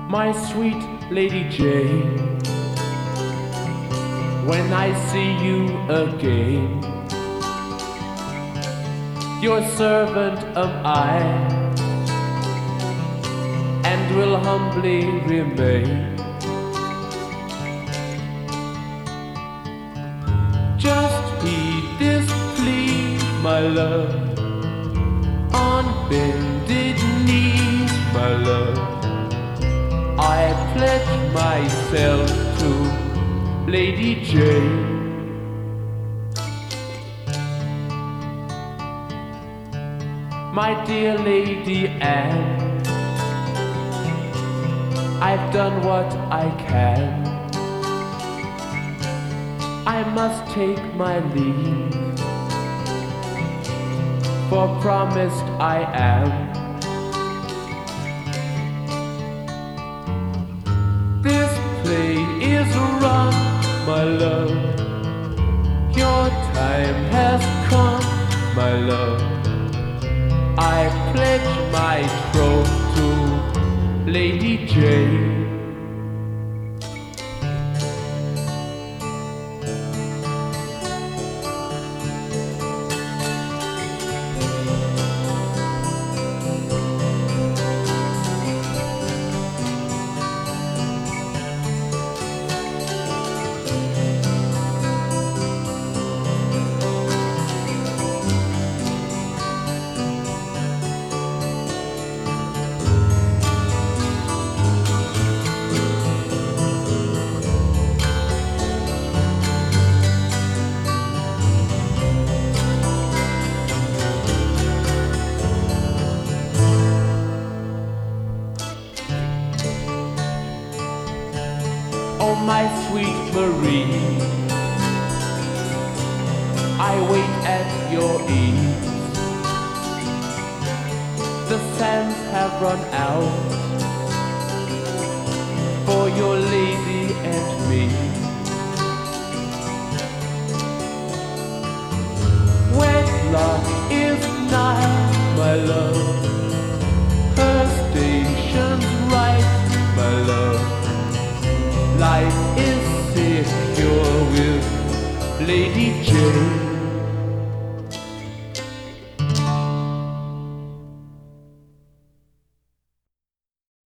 my sweet Lady Jane. When I see you again, your servant am I, and will humbly remain. Just heed this plea, my love, on bended knees, my love. I pledge myself to Lady Jane. My dear Lady Anne, I've done what I can. I must take my leave, for promised I am. This play is run, my love. Your time has come, my love. I pledge my troth to Lady Jane. Oh, my sweet Marie, I wait at your ease. The sands have run out for your lady and me. Wedlock is nigh, my love. Her station's right, my love. Life is secure with Lady Jane.